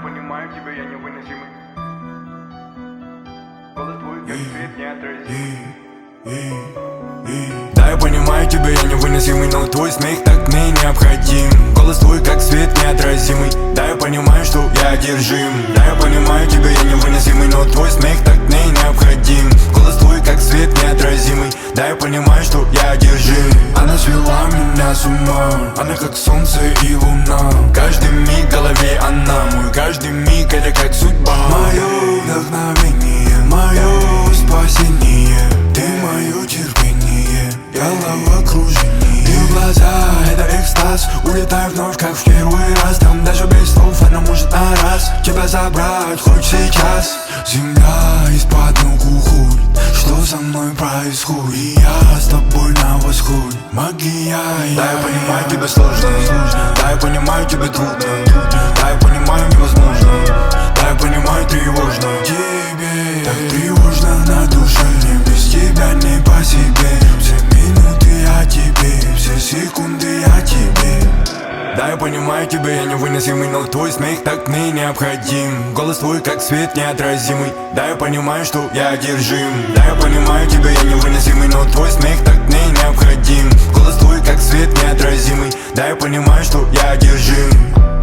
понимаю тебя, я невыносимый. Голос твой, как свет неотразимый. Да, я понимаю тебя, я невыносимый, но твой смех так мне необходим. Голос твой, как свет неотразимый. Да, я понимаю, что я одержим. Да, я понимаю тебя, я невыносимый, но твой смех так мне необходим. Голос твой, как свет неотразимый. Да, я понимаю, что я одержим. Она свела меня с ума, она как солнце и луна. Каждый миг в голове она, мой каждый миг это как судьба. Мое вдохновение, мое спасение. Ты мое терпение, головокружение. И в глаза это экстаз. Улетаю вновь, как в первый раз. Там даже без слов она может на раз тебя забрать хоть сейчас. Земля из-под ног уходит. Что со мной происходит? И я с тобой на восходе. Магия. Да, я понимаю, тебе сложно. Да, я понимаю, тебе трудно. Да, я понимаю, невозможно. Да, я понимаю, тревожно. Тебе так тревожно на душе. Мне без тебя не по себе. Все минуты о тебе, все секунды о тебе. Да, я понимаю тебя, я невыносимый, но твой смех так мне необходим. Голос твой, как свет неотразимый. Да, я понимаю, что я одержим. Да, я понимаю тебя, я невыносимый, но твой смех так мне необходим. Голос твой, как свет неотразимый. Да, я понимаю, что я одержим.